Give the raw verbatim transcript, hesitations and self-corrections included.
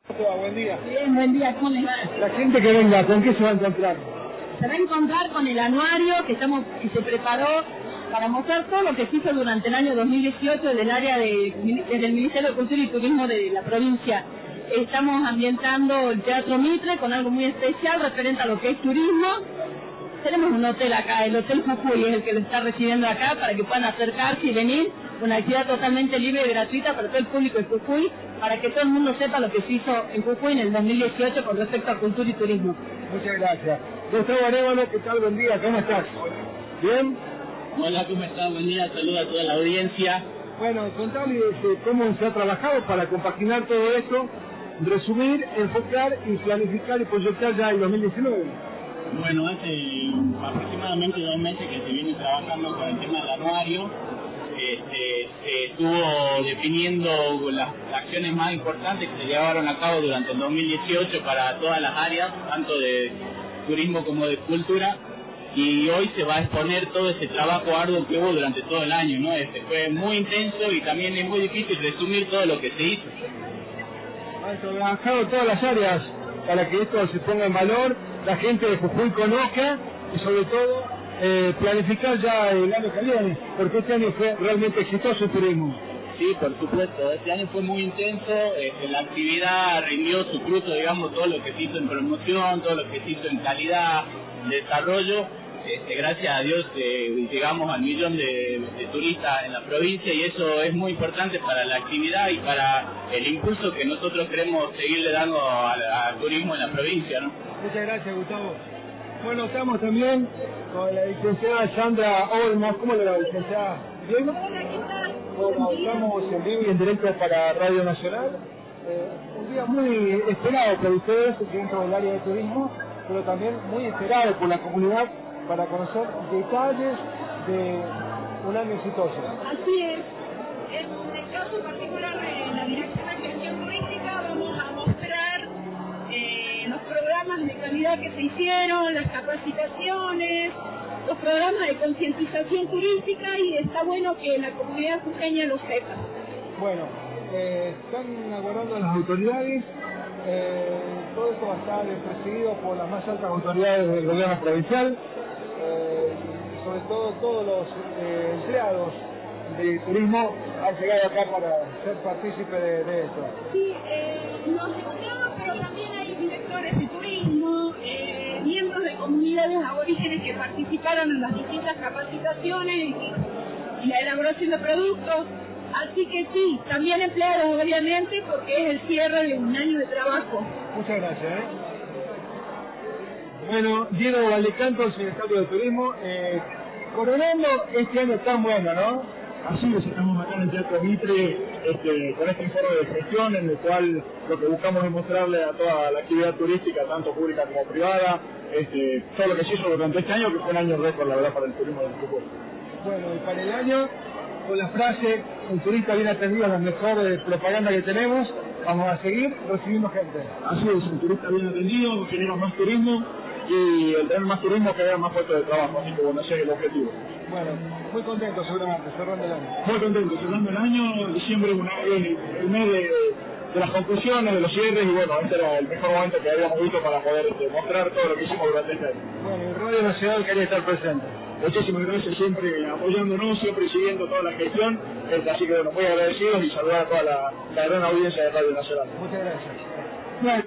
Buen día. Bien, buen día, ¿cómo les va? La gente que venga, ¿con qué se va a encontrar? Se va a encontrar con el anuario que estamos que se preparó para mostrar todo lo que se hizo durante el año dos mil dieciocho desde el área de, desde el Ministerio de Cultura y Turismo de la provincia. Estamos ambientando el Teatro Mitre con algo muy especial referente a lo que es turismo. Tenemos un hotel acá, el Hotel Jujuy es el que lo está recibiendo acá para que puedan acercarse y venir. Una actividad totalmente libre y gratuita para todo el público de Jujuy, para que todo el mundo sepa lo que se hizo en Jujuy en el dos mil dieciocho con respecto a cultura y turismo. Muchas gracias. Gustavo Arevalo, ¿qué tal? Buen día, ¿cómo estás? ¿Bien? Hola, ¿cómo estás? Buen día, saludos a toda la audiencia. Bueno, contame este, cómo se ha trabajado para compaginar todo esto, resumir, enfocar y planificar y proyectar ya el dos mil diecinueve. Bueno, hace aproximadamente dos meses que se viene trabajando con el tema del anuario. Este, se estuvo definiendo las acciones más importantes que se llevaron a cabo durante el dos mil dieciocho para todas las áreas, tanto de turismo como de cultura, y hoy se va a exponer todo ese trabajo arduo que hubo durante todo el año, ¿no? Este fue muy intenso y también es muy difícil resumir todo lo que se hizo. Han trabajado todas las áreas para que esto se ponga en valor, la gente de Jujuy conozca y sobre todo Eh, planificar ya el año que viene, porque este año fue realmente exitoso el turismo. Sí, por supuesto, este año fue muy intenso, eh, la actividad rindió su fruto, digamos, todo lo que se hizo en promoción, todo lo que se hizo en calidad, desarrollo. Este, gracias a Dios eh, llegamos al millón de, de turistas en la provincia y eso es muy importante para la actividad y para el impulso que nosotros queremos seguirle dando al, al turismo en la provincia, ¿no? Muchas gracias, Gustavo. Bueno, estamos también con la licenciada Sandra Olmos. ¿Cómo le va, licenciada? ¿Bien? Bueno, estamos en vivo y en directo para Radio Nacional. Eh, un día muy esperado por ustedes dentro del área de turismo, pero también muy esperado por la comunidad para conocer detalles de un año exitoso. Así es. En el caso particular de la Dirección de Gestión Turística vamos a mostrar eh, los programas de calidad que se hicieron, las capacitaciones, los programas de concientización turística y está bueno que la comunidad jujeña lo sepa. Bueno, eh, están aguardando a las autoridades, eh, todo esto va a estar presidido por las más altas autoridades del gobierno provincial, eh, y sobre todo todos los eh, empleados de turismo han llegado acá para ser partícipes de, de esto. Sí, eh, los empleados, pero también hay directores de turismo, eh, miembros de comunidades aborígenes que participaron en las distintas capacitaciones y, y la elaboración de productos. Así que sí, también empleados obviamente porque es el cierre de un año de trabajo. Muchas gracias. ¿eh? Bueno, Diego Valdecanto, secretario de Turismo, eh, coronando este año tan bueno, ¿no? Así es, estamos acá en el Teatro Mitre este, con este informe de gestión en el cual lo que buscamos es mostrarle a toda la actividad turística, tanto pública como privada, este, todo lo que se hizo durante este año, que fue un año récord, la verdad, para el turismo del Jujuy. Bueno, y para el año, con la frase, el turista bien atendido es la mejor eh, propaganda que tenemos, vamos a seguir recibiendo gente. Así es, el turista bien atendido, genera más turismo, y el tener más turismo genera más puestos de trabajo, así que bueno, ese es el objetivo. Bueno, muy contento seguramente, cerrando el año. Muy contento, cerrando el año, diciembre es una, el, el mes de, de las conclusiones, de los cierres, y bueno, este era el mejor momento que habíamos visto para poder este, mostrar todo lo que hicimos durante este año. Bueno, y Radio Nacional quería estar presente. Muchísimas gracias, siempre apoyándonos, siempre siguiendo toda la gestión, este, así que bueno, muy agradecidos y saludar a toda la, la gran audiencia de Radio Nacional. Muchas gracias.